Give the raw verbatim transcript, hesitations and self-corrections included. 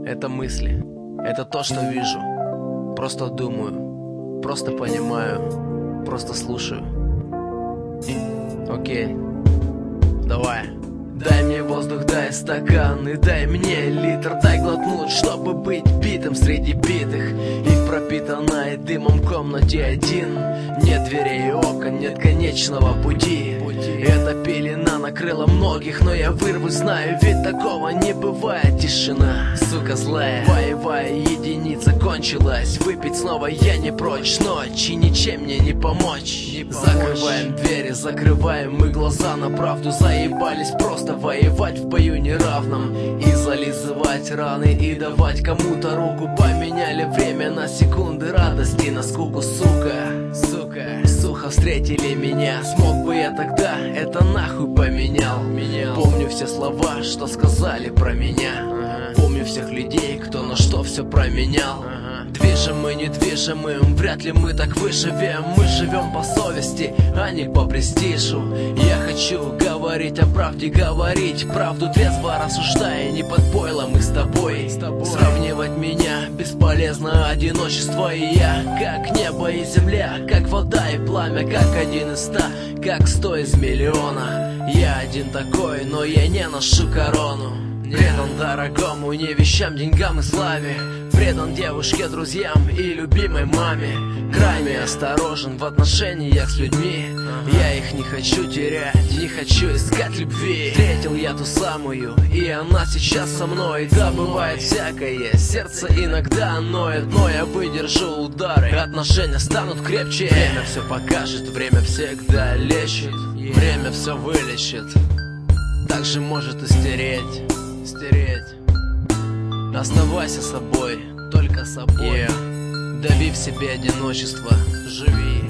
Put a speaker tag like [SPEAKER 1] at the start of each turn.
[SPEAKER 1] Это мысли, это то, что вижу. Просто думаю, просто понимаю, просто слушаю. Окей, давай. Дай мне воздух, дай стакан и дай мне литр. Дай глотнуть, чтобы быть битым среди битых. И в пропитанной дымом комнате один. Нет дверей и окон, нет конечного пути. Эта пелена накрыла многих, но я вырвусь, знаю, ведь такого не бывает. Тишина, сука злая, боевая единица кончилась. Выпить снова я не прочь, ночь и ничем мне не помочь, не помочь. Закрываем двери, закрываем мы глаза на правду. Заебались просто воевать в бою неравном и зализывать раны и давать кому-то руку. Поменяли время на секунды радости на скуку, сука, сука. Сухо встретили меня, смог бы я тогда, это нахуй поменял. Менял. Помню все слова, что сказали про меня. Ага. Помню всех людей, кто на что все променял. Ага. Движем мы недвижимым, вряд ли мы так выживем. Мы живем по совести, а не по престижу. Я хочу говорить о правде, говорить правду трезво рассуждая, не под пойлом и с тобой. С тобой. Сравнивать меня бесполезно, одиночество и я, как небо и земля, как вода и пламя, как один из ста, как сто из миллиона. Я один такой, но я не ношу корону. Предан дорогому не вещам, деньгам и славе. Предан девушке, друзьям и любимой маме. Крайне осторожен в отношениях с людьми. Я их не хочу терять, не хочу искать любви. Встретил я ту самую, и она сейчас со мной. Да, бывает всякое, сердце иногда ноет, но я выдержу удары, отношения станут крепче. Время все покажет, время всегда лечит. Время все вылечит, также может и стереть. Стереть. Оставайся собой, только собой. Yeah. Дави в себе одиночество, живи.